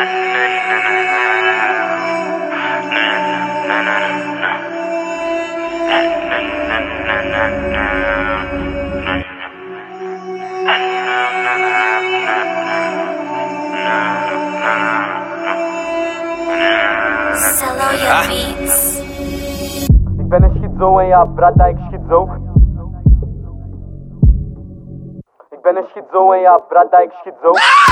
Ik ben een schizo en ja, brada, ik schizo. Ik ben een schizo en ja, brada, ik schizo.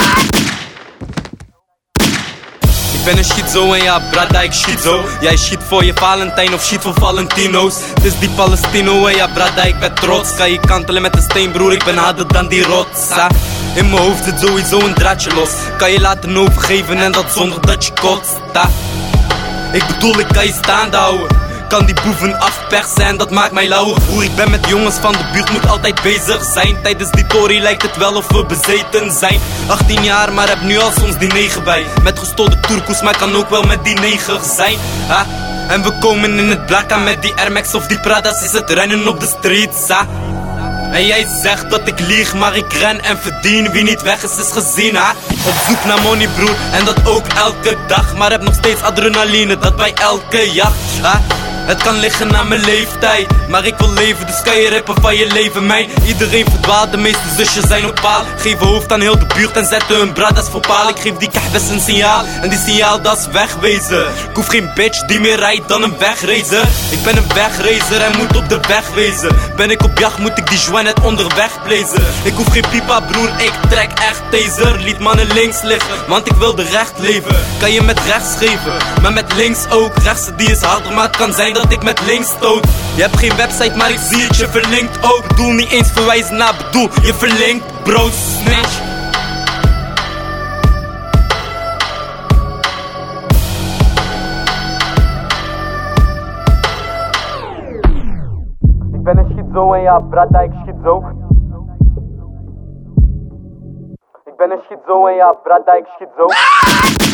Ik ben een schizo en ja, brada, ik schizo. Jij schiet voor je Valentijn of schiet voor Valentino's. Het is die Palestino en ja, brada, ik ben trots. Ga je kantelen met een steen, broer, ik ben harder dan die rots. In mijn hoofd zit sowieso een draadje los. Kan je laten overgeven en dat zonder dat je kotst. Ik bedoel, ik kan je staande houden. Kan die boeven afpersen en dat maakt mij lauw. Broer, ik ben met jongens van de buurt, moet altijd bezig zijn. Tijdens die tory lijkt het wel of we bezeten zijn. 18 jaar, maar heb nu al soms die 9 bij. Met gestolde turkoes, maar kan ook wel met die 9 zijn. En we komen in het blak aan met die Air Max of die Prada's. Is het rennen op de streets, En jij zegt dat ik lieg, maar ik ren en verdien. Wie niet weg is gezien, Op zoek naar money, broer, en dat ook elke dag. Maar heb nog steeds adrenaline, dat bij elke jacht, Het kan liggen aan mijn leeftijd, maar ik wil leven, dus kan je rappen van je leven. Iedereen verdwaalt, de meeste zusjes zijn op paal. Geven hoofd aan heel de buurt en zetten hun bradas voor paal. Ik geef die kahbes een signaal, en die signaal dat is wegwezen. Ik hoef geen bitch die meer rijdt dan een wegreizer. Ik ben een wegreizer en moet op de weg wezen. Ben ik op jacht, moet ik die joint net onderweg blazen. Ik hoef geen pipa, broer, ik trek echt taser. Liet mannen links liggen, want ik wilde recht leven. Kan je met rechts geven, maar met links ook. Rechtse die is harder, maar het kan zijn dat ik met links stoot. Je hebt geen website, maar ik zie het je verlinkt ook. Bedoel niet eens verwijzen naar bedoel, je verlinkt, bro, snitch. Ik ben een schizo en ja, brada, ik schizo. Ik ben een schizo en ja, brada, ik schizo.